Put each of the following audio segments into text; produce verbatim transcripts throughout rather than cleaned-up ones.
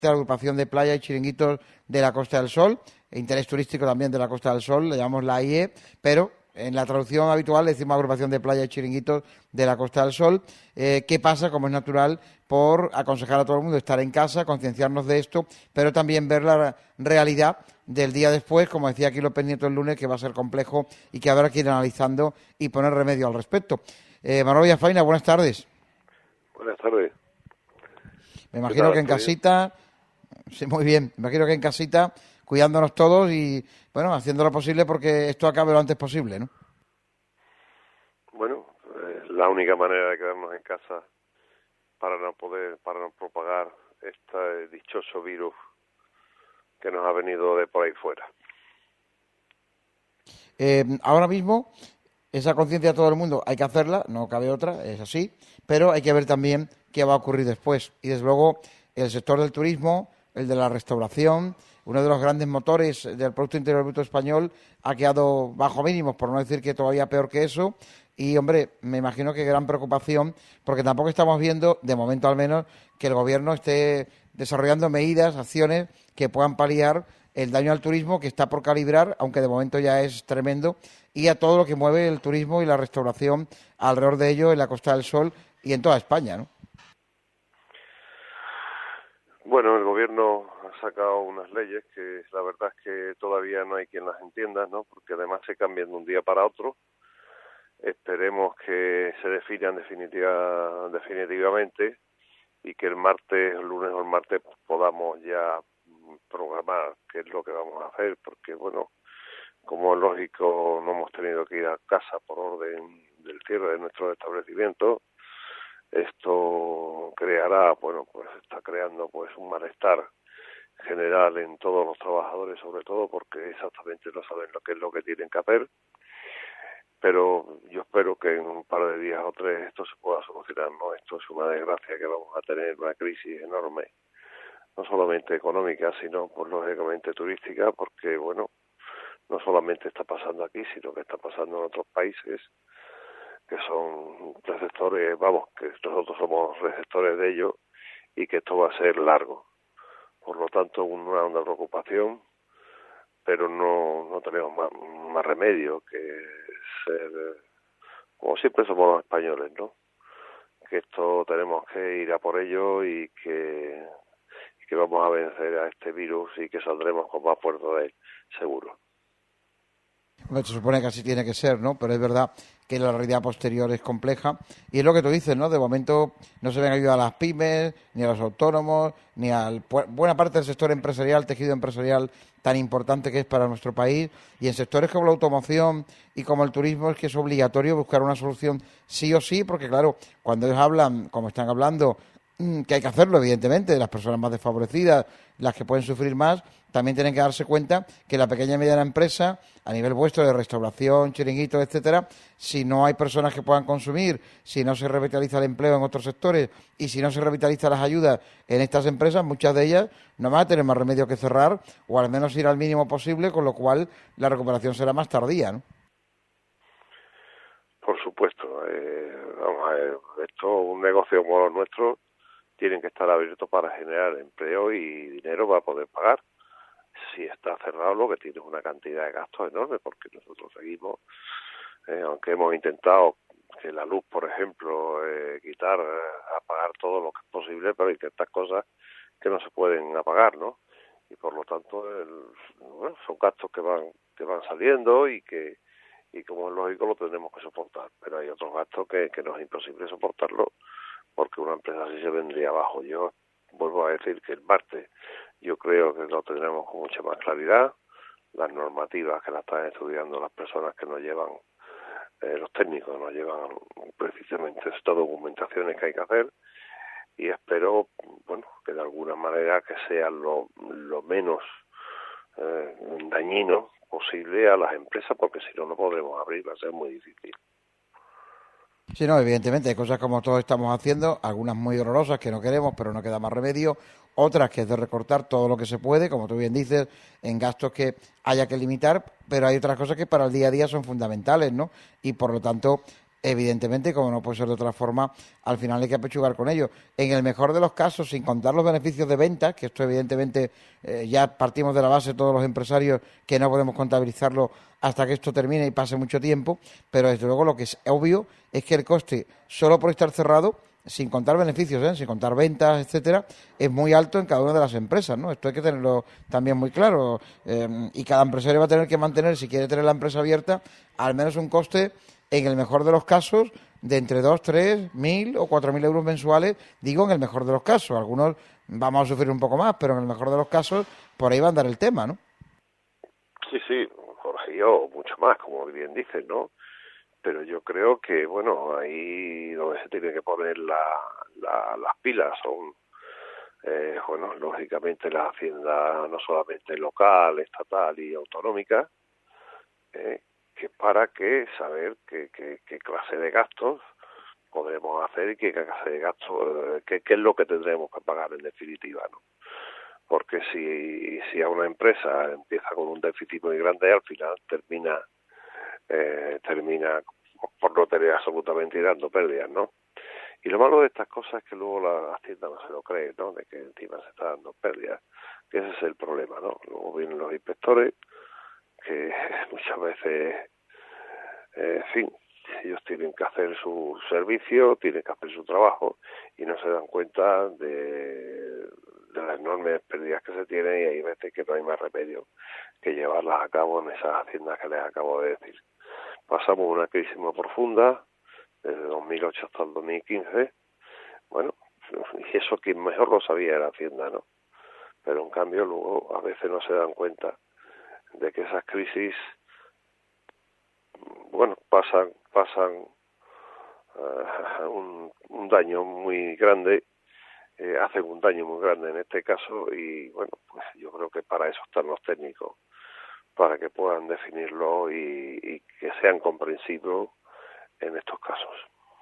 la agrupación de playa y chiringuitos de la Costa del Sol, interés turístico también de la Costa del Sol, le llamamos la A I E, pero en la traducción habitual le decimos agrupación de playa y chiringuitos de la Costa del Sol. Eh, ¿Qué pasa, como es natural, por aconsejar a todo el mundo estar en casa, concienciarnos de esto, pero también ver la realidad del día después, como decía aquí López Nieto el lunes, que va a ser complejo y que habrá que ir analizando y poner remedio al respecto. Eh, Manuel Villafaina, buenas tardes. Buenas tardes. Me imagino que en casita, sí, muy bien, me imagino que en casita, cuidándonos todos y, bueno, haciendo lo posible porque esto acabe lo antes posible, ¿no? Bueno, eh, la única manera de quedarnos en casa para no poder, para no propagar este dichoso virus que nos ha venido de por ahí fuera. Eh, ahora mismo, esa conciencia de todo el mundo hay que hacerla, no cabe otra, es así, pero hay que ver también qué va a ocurrir después. Y desde luego, el sector del turismo, el de la restauración, uno de los grandes motores del Producto Interior Bruto español, ha quedado bajo mínimos, por no decir que todavía peor que eso. Y, hombre, me imagino que gran preocupación, porque tampoco estamos viendo, de momento al menos, que el Gobierno esté desarrollando medidas, acciones que puedan paliar el daño al turismo que está por calibrar, aunque de momento ya es tremendo, y a todo lo que mueve el turismo y la restauración alrededor de ello en la Costa del Sol y en toda España, ¿no? Bueno, el Gobierno ha sacado unas leyes que la verdad es que todavía no hay quien las entienda, ¿no? Porque además se cambian de un día para otro. Esperemos que se definan definitiva, definitivamente y que el martes, el lunes o el martes pues, podamos ya programar qué es lo que vamos a hacer, porque bueno, como es lógico, no hemos tenido que ir a casa por orden del cierre de nuestros establecimientos. Esto creará, bueno, pues está creando pues un malestar general en todos los trabajadores, sobre todo porque exactamente no saben lo que es lo que tienen que hacer. Pero yo espero que en un par de días o tres esto se pueda solucionar, ¿no? Esto es una desgracia que vamos a tener, una crisis enorme, no solamente económica, sino pues lógicamente turística, porque bueno, no solamente está pasando aquí, sino que está pasando en otros países que son receptores, vamos, que nosotros somos receptores de ello y que esto va a ser largo. Por lo tanto, una, una preocupación, pero no, no tenemos más, más remedio que ser, como siempre somos los españoles, ¿no? Que esto tenemos que ir a por ello y que, y que vamos a vencer a este virus y que saldremos con más fuerza de él, seguro. Se supone que así tiene que ser, ¿no? Pero es verdad que la realidad posterior es compleja. Y es lo que tú dices, ¿no? De momento no se ven ayuda a las pymes, ni a los autónomos, ni a buena parte del sector empresarial, tejido empresarial tan importante que es para nuestro país. Y en sectores como la automoción y como el turismo es que es obligatorio buscar una solución sí o sí, porque claro, cuando ellos hablan, como están hablando, que hay que hacerlo, evidentemente, de las personas más desfavorecidas, las que pueden sufrir más, también tienen que darse cuenta que la pequeña y mediana empresa, a nivel vuestro de restauración, chiringuitos, etcétera, si no hay personas que puedan consumir, si no se revitaliza el empleo en otros sectores y si no se revitalizan las ayudas en estas empresas, muchas de ellas no van a tener más remedio que cerrar o al menos ir al mínimo posible, con lo cual la recuperación será más tardía, ¿no? Por supuesto. Eh, vamos a ver, esto, un negocio como el nuestro, tienen que estar abiertos para generar empleo y dinero para poder pagar. Si está cerrado, lo que tiene es una cantidad de gastos enorme, porque nosotros seguimos, eh, aunque hemos intentado que la luz, por ejemplo, eh, quitar, eh, apagar todo lo que es posible, pero hay ciertas cosas que no se pueden apagar, ¿no? Y por lo tanto, el, bueno, son gastos que van que van saliendo y que, y como es lógico, lo tenemos que soportar. Pero hay otros gastos que, que nos es imposible soportarlo, porque una empresa así se vendría abajo. Yo vuelvo a decir que el martes yo creo que lo tendremos con mucha más claridad, las normativas que la están estudiando las personas que nos llevan, eh, los técnicos nos llevan precisamente estas documentaciones que hay que hacer, y espero, bueno, que de alguna manera que sea lo, lo menos eh, dañino posible a las empresas, porque si no, no podremos abrir, va a ser muy difícil. Sí, no, evidentemente hay cosas como todos estamos haciendo, algunas muy dolorosas que no queremos, pero no queda más remedio, otras que es de recortar todo lo que se puede, como tú bien dices, en gastos que haya que limitar, pero hay otras cosas que para el día a día son fundamentales, ¿no? Y por lo tanto evidentemente, como no puede ser de otra forma, al final hay que apechugar con ellos. En el mejor de los casos, sin contar los beneficios de ventas, que esto evidentemente eh, ya partimos de la base todos los empresarios que no podemos contabilizarlo hasta que esto termine y pase mucho tiempo, pero desde luego lo que es obvio es que el coste, solo por estar cerrado, sin contar beneficios, ¿eh? sin contar ventas, etcétera, es muy alto en cada una de las empresas, ¿no? Esto hay que tenerlo también muy claro. Eh, y cada empresario va a tener que mantener, si quiere tener la empresa abierta, al menos un coste, en el mejor de los casos, de entre dos, tres, mil o cuatro mil euros mensuales, digo en el mejor de los casos. Algunos vamos a sufrir un poco más, pero en el mejor de los casos, por ahí va a andar el tema, ¿no? Sí, sí, Jorge, yo mucho más, como bien dices, ¿no? Pero yo creo que, bueno, ahí donde se tiene que poner la, la, las pilas son, eh, bueno, lógicamente la hacienda no solamente local, estatal y autonómica, eh, que para que saber qué, qué, qué clase de gastos podremos hacer y qué clase de gastos, eh, qué, qué es lo que tendremos que pagar en definitiva, ¿no? Porque si, si a una empresa empieza con un déficit muy grande, al final termina eh, termina por no tener absolutamente y dando pérdidas, ¿no? Y lo malo de estas cosas es que luego la Hacienda no se lo cree, ¿no? De que encima se está dando pérdidas, que ese es el problema, ¿no? Luego vienen los inspectores, que muchas veces, eh, en fin, ellos tienen que hacer su servicio, tienen que hacer su trabajo y no se dan cuenta de, de las enormes pérdidas que se tienen, y hay veces que no hay más remedio que llevarlas a cabo en esas haciendas que les acabo de decir. Pasamos una crisis muy profunda desde dos mil ocho hasta el dos mil quince. Bueno, y eso quien mejor lo sabía era Hacienda, ¿no? Pero en cambio luego a veces no se dan cuenta de que esas crisis, bueno, pasan pasan uh, un, un daño muy grande, eh, hacen un daño muy grande en este caso, y bueno, pues yo creo que para eso están los técnicos, para que puedan definirlo y, y que sean comprensivos en estos casos.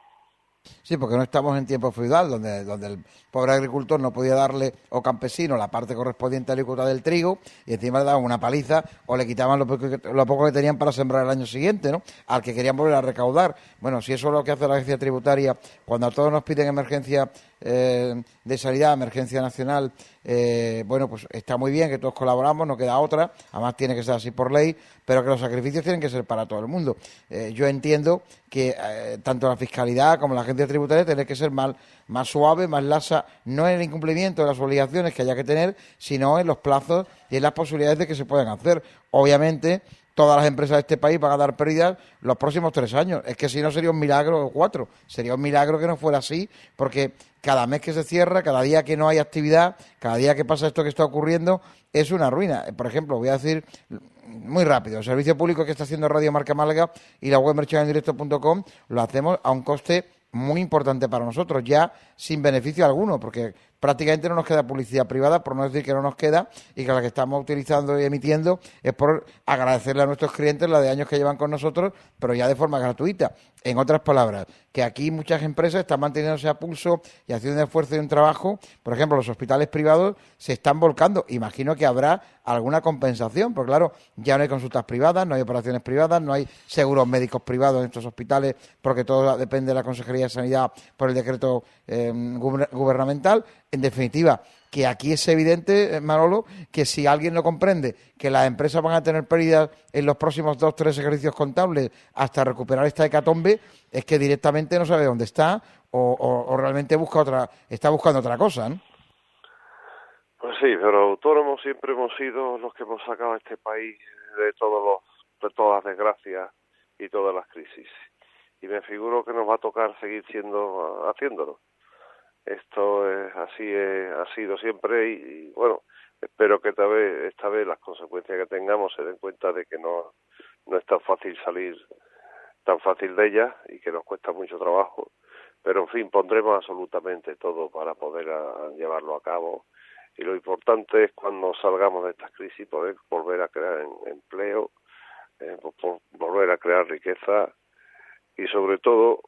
Sí, porque no estamos en tiempo feudal, donde, donde el pobre agricultor no podía darle, o campesino, la parte correspondiente a la alícuota del trigo, y encima le daban una paliza o le quitaban lo poco, que, lo poco que tenían para sembrar el año siguiente, ¿no? Al que querían volver a recaudar. Bueno, si eso es lo que hace la agencia tributaria, cuando a todos nos piden emergencia eh, de sanidad, emergencia nacional, eh, bueno, pues está muy bien que todos colaboramos, no queda otra, además tiene que ser así por ley, pero que los sacrificios tienen que ser para todo el mundo. Eh, yo entiendo que eh, tanto la fiscalidad como la agencia tributaria tiene que ser más, más suave, más lasa, no en el incumplimiento de las obligaciones que haya que tener, sino en los plazos y en las posibilidades de que se puedan hacer. Obviamente, todas las empresas de este país van a dar pérdidas los próximos tres años. Es que si no sería un milagro, o cuatro, sería un milagro que no fuera así, porque cada mes que se cierra, cada día que no hay actividad, cada día que pasa esto que está ocurriendo, es una ruina. Por ejemplo, voy a decir muy rápido, el servicio público que está haciendo Radio Marca Málaga y la web mercado en directo punto com lo hacemos a un coste muy importante para nosotros, ya sin beneficio alguno, porque prácticamente no nos queda publicidad privada, por no decir que no nos queda, y que la que estamos utilizando y emitiendo es por agradecerle a nuestros clientes la de años que llevan con nosotros, pero ya de forma gratuita. En otras palabras, que aquí muchas empresas están manteniéndose a pulso y haciendo un esfuerzo y un trabajo. Por ejemplo, los hospitales privados se están volcando. Imagino que habrá alguna compensación, porque claro, ya no hay consultas privadas, no hay operaciones privadas, no hay seguros médicos privados en estos hospitales, porque todo depende de la Consejería de Sanidad por el decreto eh, gubernamental. En definitiva, que aquí es evidente, Manolo, que si alguien no comprende que las empresas van a tener pérdidas en los próximos dos, tres ejercicios contables hasta recuperar esta hecatombe, es que directamente no sabe dónde está o, o, o realmente busca otra, está buscando otra cosa, ¿no? Pues sí, pero autónomos siempre hemos sido los que hemos sacado a este país de todos los, de todas las desgracias y todas las crisis. Y me figuro que nos va a tocar seguir siendo, haciéndolo. Esto es así, es, ha sido siempre y, y bueno, espero que esta vez, esta vez las consecuencias que tengamos se den cuenta de que no, no es tan fácil salir tan fácil de ellas y que nos cuesta mucho trabajo, pero en fin, pondremos absolutamente todo para poder a, llevarlo a cabo, y lo importante es cuando salgamos de estas crisis poder volver a crear en, empleo, eh, por, volver a crear riqueza y sobre todo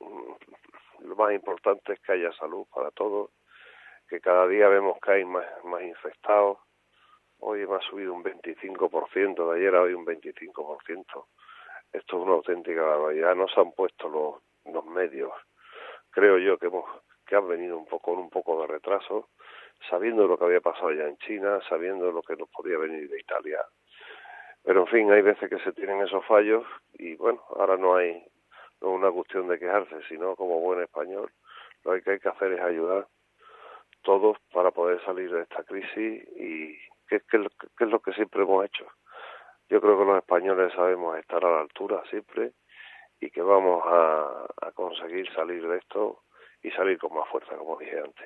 lo más importante es que haya salud para todos, que cada día vemos que hay más, más infectados. Hoy me ha subido un veinticinco por ciento, de ayer a hoy un veinticinco por ciento. Esto es una auténtica barbaridad. No se han puesto los, los medios, creo yo que hemos que han venido un poco con un poco de retraso, sabiendo lo que había pasado ya en China, sabiendo lo que nos podía venir de Italia. Pero en fin, hay veces que se tienen esos fallos y bueno, ahora no hay no es una cuestión de quejarse, sino como buen español, lo que hay que hacer es ayudar todos para poder salir de esta crisis y que, que, que es lo que siempre hemos hecho. Yo creo que los españoles sabemos estar a la altura siempre y que vamos a, a conseguir salir de esto y salir con más fuerza, como dije antes.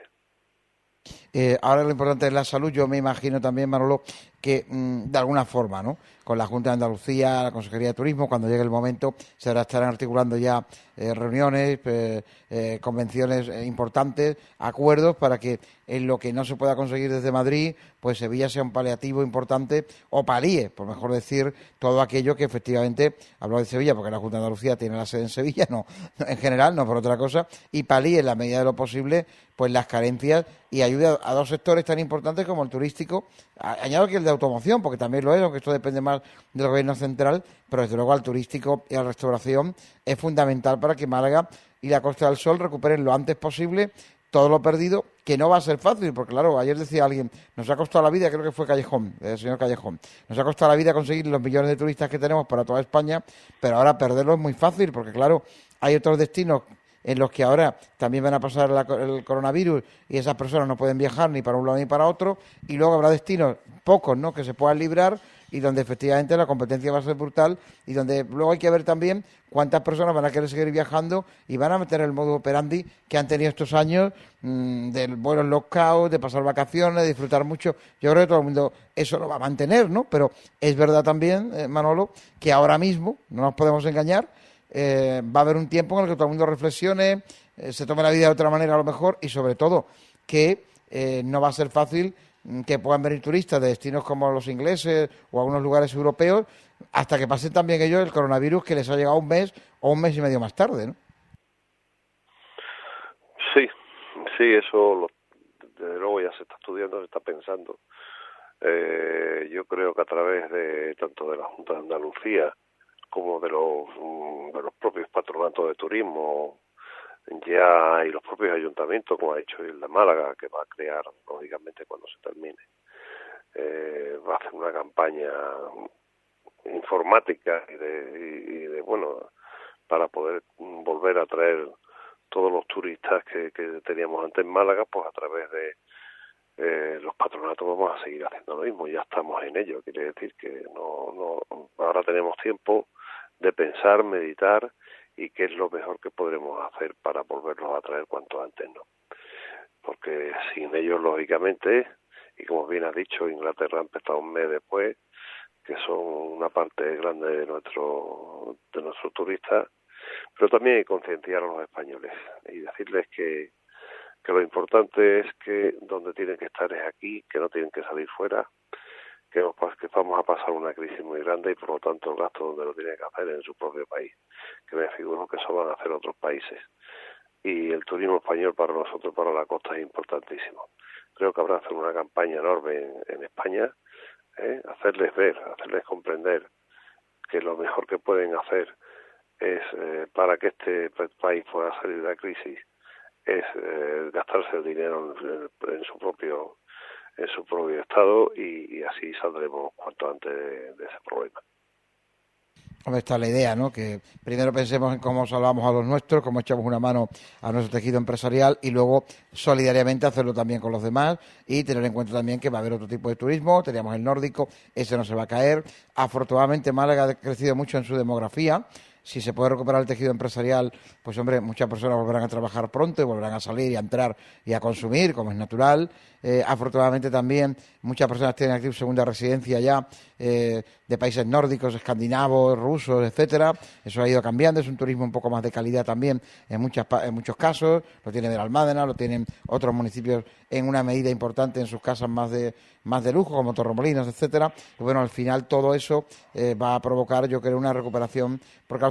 Eh, ahora lo importante es la salud. Yo me imagino también, Manolo, que mmm, de alguna forma, ¿no? Con la Junta de Andalucía, la Consejería de Turismo, cuando llegue el momento, se estarán articulando ya eh, reuniones, eh, eh, convenciones eh, importantes, acuerdos para que en lo que no se pueda conseguir desde Madrid, pues Sevilla sea un paliativo importante o palíe, por mejor decir, todo aquello que efectivamente, hablo de Sevilla porque la Junta de Andalucía tiene la sede en Sevilla, no, no en general, no por otra cosa, y palíe en la medida de lo posible pues las carencias y ayude a, a dos sectores tan importantes como el turístico, a, añado que el de automoción, porque también lo es, aunque esto depende más del gobierno central, pero desde luego al turístico y a la restauración es fundamental para que Málaga y la Costa del Sol recuperen lo antes posible todo lo perdido, que no va a ser fácil, porque claro, ayer decía alguien, nos ha costado la vida, creo que fue Callejón, el señor Callejón, nos ha costado la vida conseguir los millones de turistas que tenemos para toda España, pero ahora perderlo es muy fácil, porque claro, hay otros destinos en los que ahora también van a pasar la, el coronavirus y esas personas no pueden viajar ni para un lado ni para otro, y luego habrá destinos, pocos, ¿no?, que se puedan librar y donde efectivamente la competencia va a ser brutal y donde luego hay que ver también cuántas personas van a querer seguir viajando y van a meter el modo operandi que han tenido estos años mmm, del vuelos lockouts, de pasar vacaciones, de disfrutar mucho. Yo creo que todo el mundo eso lo va a mantener, ¿no? Pero es verdad también, eh, Manolo, que ahora mismo, no nos podemos engañar, eh, va a haber un tiempo en el que todo el mundo reflexione, eh, se tome la vida de otra manera a lo mejor y sobre todo que eh, no va a ser fácil que puedan venir turistas de destinos como los ingleses o algunos lugares europeos hasta que pasen también ellos el coronavirus que les ha llegado un mes o un mes y medio más tarde, ¿no? Sí, sí, eso lo, desde luego ya se está estudiando, se está pensando. Eh, yo creo que a través de tanto de la Junta de Andalucía como de los, de los propios patronatos de turismo ya y los propios ayuntamientos, como ha dicho el de Málaga, que va a crear, lógicamente, cuando se termine, eh, va a hacer una campaña informática y de, y de, bueno, para poder volver a traer todos los turistas que, que teníamos antes en Málaga, pues a través de eh, los patronatos vamos a seguir haciendo lo mismo, ya estamos en ello, quiere decir que no, no ahora tenemos tiempo de pensar, meditar y qué es lo mejor que podremos hacer para volverlos a traer cuanto antes, ¿no? Porque sin ellos, lógicamente, y como bien has dicho, Inglaterra ha empezado un mes después, que son una parte grande de nuestro de nuestros turistas, pero también hay que concienciar a los españoles y decirles que, que lo importante es que donde tienen que estar es aquí, que no tienen que salir fuera, que vamos a pasar una crisis muy grande y por lo tanto el gasto donde lo tienen que hacer en su propio país, que me figuro que eso van a hacer otros países. Y el turismo español para nosotros, para la costa, es importantísimo. Creo que habrá que hacer una campaña enorme en, en España, ¿eh? hacerles ver, hacerles comprender que lo mejor que pueden hacer es, eh, para que este país pueda salir de la crisis, es eh, gastarse el dinero en, en su propio en su propio estado y, y así saldremos cuanto antes de, de ese problema. Hombre, está la idea, ¿no? Que primero pensemos en cómo salvamos a los nuestros, cómo echamos una mano a nuestro tejido empresarial y luego solidariamente hacerlo también con los demás y tener en cuenta también que va a haber otro tipo de turismo. Teníamos el nórdico, ese no se va a caer. Afortunadamente Málaga ha crecido mucho en su demografía. Si se puede recuperar el tejido empresarial, pues hombre, muchas personas volverán a trabajar pronto y volverán a salir y a entrar y a consumir, como es natural. Eh, afortunadamente también muchas personas tienen aquí segunda residencia ya eh, de países nórdicos, escandinavos, rusos, etcétera. Eso ha ido cambiando, es un turismo un poco más de calidad también en, muchas, en muchos casos. Lo tiene Benalmádena, lo tienen otros municipios en una medida importante en sus casas más de más de lujo, como Torremolinos, etcétera. Y bueno, al final todo eso eh, va a provocar, yo creo, una recuperación, porque al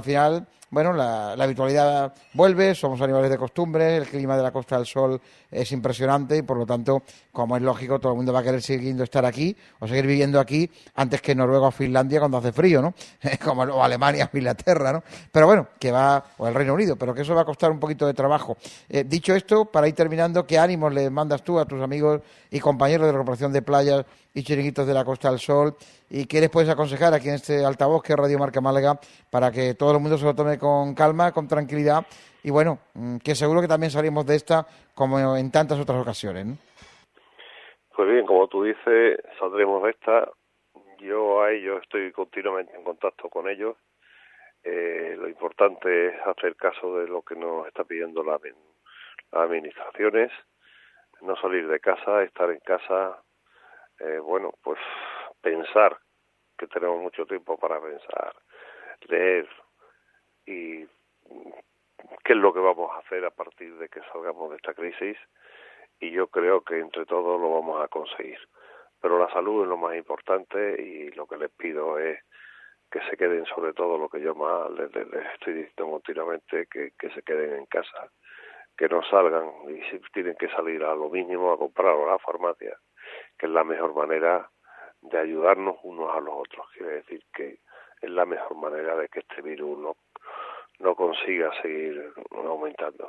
final, bueno, la, la habitualidad vuelve, somos animales de costumbre, el clima de la Costa del Sol es impresionante y por lo tanto, como es lógico, todo el mundo va a querer seguir estar aquí o seguir viviendo aquí antes que Noruega o Finlandia cuando hace frío, ¿no? Como o Alemania o Inglaterra, ¿no? Pero bueno, que va, o el Reino Unido, pero que eso va a costar un poquito de trabajo. Eh, dicho esto, para ir terminando, ¿qué ánimos le mandas tú a tus amigos y compañeros de la Corporación de Playas y Chiringuitos de la Costa del Sol? ¿Y qué les puedes aconsejar aquí en este altavoz que es Radio Marca Málaga para que todo el mundo se lo tome con calma, con tranquilidad y bueno, que seguro que también salimos de esta como en tantas otras ocasiones, ¿no? Pues bien, como tú dices, saldremos de esta. Yo a ellos estoy continuamente en contacto con ellos. Eh, lo importante es hacer caso de lo que nos está pidiendo la, las administraciones, no salir de casa, estar en casa, eh, bueno, pues pensar, que tenemos mucho tiempo para pensar, leer y qué es lo que vamos a hacer a partir de que salgamos de esta crisis, y yo creo que entre todos lo vamos a conseguir. Pero la salud es lo más importante y lo que les pido es que se queden, sobre todo lo que yo más les, les, les estoy diciendo continuamente, que, que se queden en casa, que no salgan, y si tienen que salir a lo mínimo a comprar a la farmacia, que es la mejor manera de ayudarnos unos a los otros. Quiere decir que es la mejor manera de que este virus no, no consiga seguir aumentando.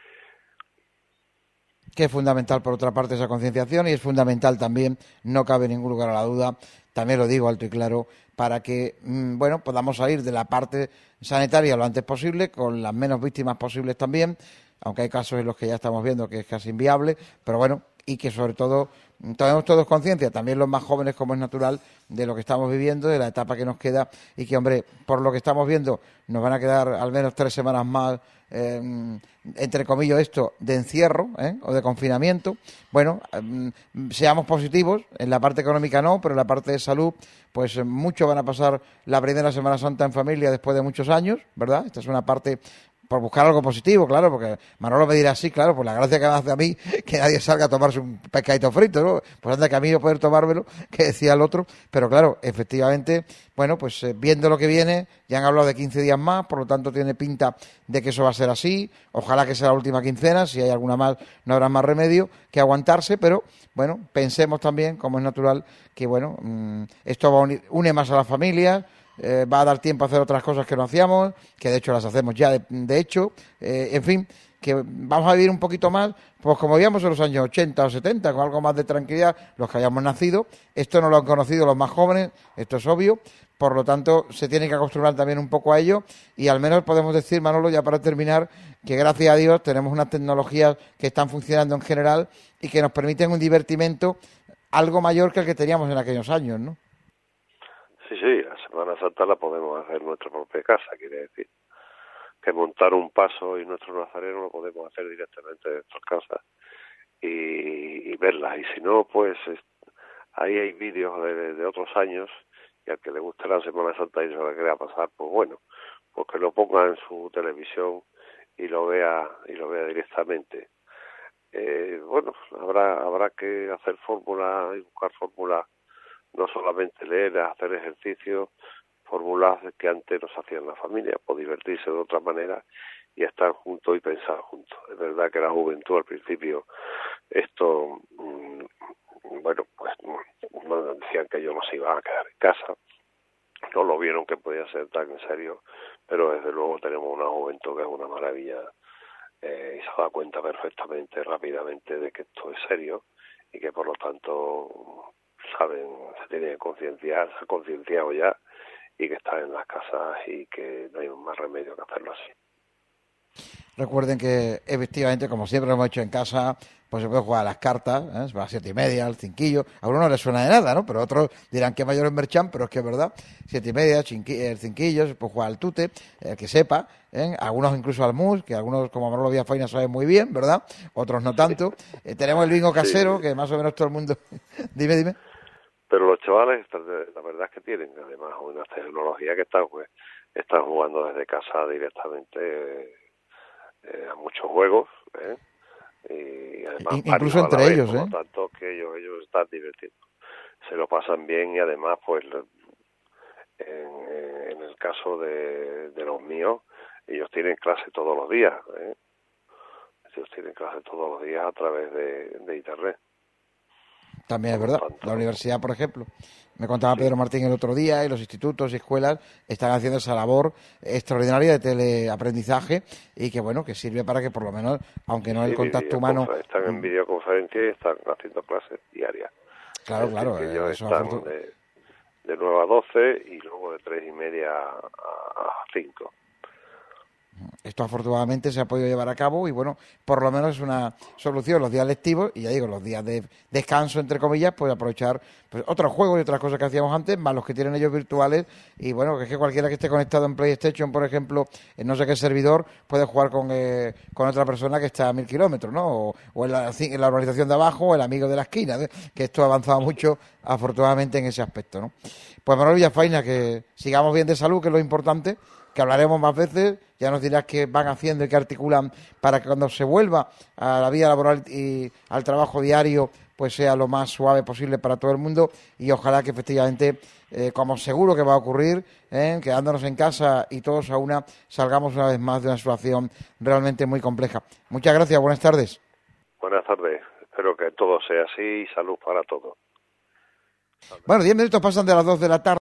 Que es fundamental, por otra parte, esa concienciación, y es fundamental también, no cabe ningún lugar a la duda, también lo digo alto y claro, para que, bueno, podamos salir de la parte sanitaria lo antes posible, con las menos víctimas posibles también, aunque hay casos en los que ya estamos viendo que es casi inviable, pero bueno, y que sobre todo tomemos todos conciencia, también los más jóvenes, como es natural, de lo que estamos viviendo, de la etapa que nos queda, y que, hombre, por lo que estamos viendo, nos van a quedar al menos tres semanas más, eh, entre comillas esto, de encierro, ¿eh? o de confinamiento. Bueno, eh, seamos positivos, en la parte económica no, pero en la parte de salud, pues eh, muchos van a pasar la primera Semana Santa en familia después de muchos años, ¿verdad? Esta es una parte por buscar algo positivo, claro, porque Manolo me dirá así, claro, pues la gracia que me hace a mí que nadie salga a tomarse un pescadito frito, ¿no? Pues anda que a mí no poder tomármelo, que decía el otro, pero claro, efectivamente, bueno, pues eh, viendo lo que viene, ya han hablado de quince días más, por lo tanto tiene pinta de que eso va a ser así, ojalá que sea la última quincena, si hay alguna más no habrá más remedio que aguantarse, pero bueno, pensemos también, como es natural, que bueno, mmm, esto va a unir, une más a las familias, Eh, va a dar tiempo a hacer otras cosas que no hacíamos, que de hecho las hacemos ya de, de hecho, eh, en fin, que vamos a vivir un poquito más, pues como vivíamos en los años ochenta o setenta, con algo más de tranquilidad, los que hayamos nacido. Esto no lo han conocido los más jóvenes, esto es obvio, por lo tanto se tienen que acostumbrar también un poco a ello, y al menos podemos decir, Manolo, ya para terminar, que gracias a Dios tenemos unas tecnologías que están funcionando en general y que nos permiten un divertimento algo mayor que el que teníamos en aquellos años, ¿no? Sí, sí, la Semana Santa la podemos hacer en nuestra propia casa, quiere decir que montar un paso y nuestro nazareno lo podemos hacer directamente en nuestras casas y, y verlas. Y si no, pues es, ahí hay vídeos de, de otros años, y al que le guste la Semana Santa y se la quiera pasar, pues bueno, pues que lo ponga en su televisión y lo vea y lo vea directamente. Eh, bueno, habrá habrá que hacer fórmulas y buscar fórmulas, no solamente leer, hacer ejercicio, fórmulas que antes nos hacían la familia, por divertirse de otra manera y estar juntos y pensar juntos. Es verdad que la juventud al principio, esto, mmm, bueno, pues no decían que ellos no se iban a quedar en casa, no lo vieron que podía ser tan en serio, pero desde luego tenemos una juventud que es una maravilla, eh, y se da cuenta perfectamente, rápidamente, de que esto es serio y que por lo tanto saben, se tienen que concienciar, se ha concienciado ya, y que están en las casas y que no hay más remedio que hacerlo así. Recuerden que efectivamente, como siempre lo hemos hecho en casa, pues se puede jugar a las cartas, ¿eh? Se va a siete y media, al cinquillo. A algunos no les suena de nada, ¿no? Pero otros dirán que mayor es merchan, pero es que es verdad. Siete y media, el cinquillo, se puede jugar al tute, el que sepa, ¿eh? Algunos incluso al mus, que algunos como Manolo Villafaina saben muy bien, ¿verdad? Otros no tanto. Eh, tenemos el bingo casero, sí, que más o menos todo el mundo... dime, dime. Pero los chavales, la verdad es que tienen además una tecnología que están, pues, están jugando desde casa directamente eh, a muchos juegos, ¿eh? Y además incluso entre vez, ellos, por ¿eh? lo tanto que ellos ellos están divirtiendo, se lo pasan bien y además pues en, en el caso de, de los míos, ellos tienen clase todos los días, ¿eh? Ellos tienen clase todos los días a través de, de Internet. También es verdad. Tanto, la universidad, por ejemplo, me contaba sí. Pedro Martín el otro día, y los institutos y escuelas están haciendo esa labor extraordinaria de teleaprendizaje y que, bueno, que sirve para que por lo menos, aunque no sí, el contacto humano... Están en videoconferencia y están haciendo clases diarias. Claro, es claro. Decir, que ellos eso están afortun... de, de nueve a doce y luego de tres y media a cinco. Esto afortunadamente se ha podido llevar a cabo y bueno, por lo menos es una solución los días lectivos y ya digo, los días de descanso entre comillas, pues aprovechar pues, otros juegos y otras cosas que hacíamos antes, más los que tienen ellos virtuales y bueno, que es que cualquiera que esté conectado en PlayStation, por ejemplo, en no sé qué servidor, puede jugar con, eh, con otra persona que está a mil kilómetros, ¿no? O, o en, la, en la urbanización de abajo o el amigo de la esquina, ¿eh? Que esto ha avanzado mucho afortunadamente en ese aspecto, ¿no? Pues Manuel Villafaina, que sigamos bien de salud, que es lo importante, que hablaremos más veces, ya nos dirás qué van haciendo y qué articulan para que cuando se vuelva a la vida laboral y al trabajo diario, pues sea lo más suave posible para todo el mundo y ojalá que efectivamente, eh, como seguro que va a ocurrir, eh, quedándonos en casa y todos a una, salgamos una vez más de una situación realmente muy compleja. Muchas gracias, buenas tardes. Buenas tardes, espero que todo sea así y salud para todos. Bueno, diez minutos pasan de las dos de la tarde.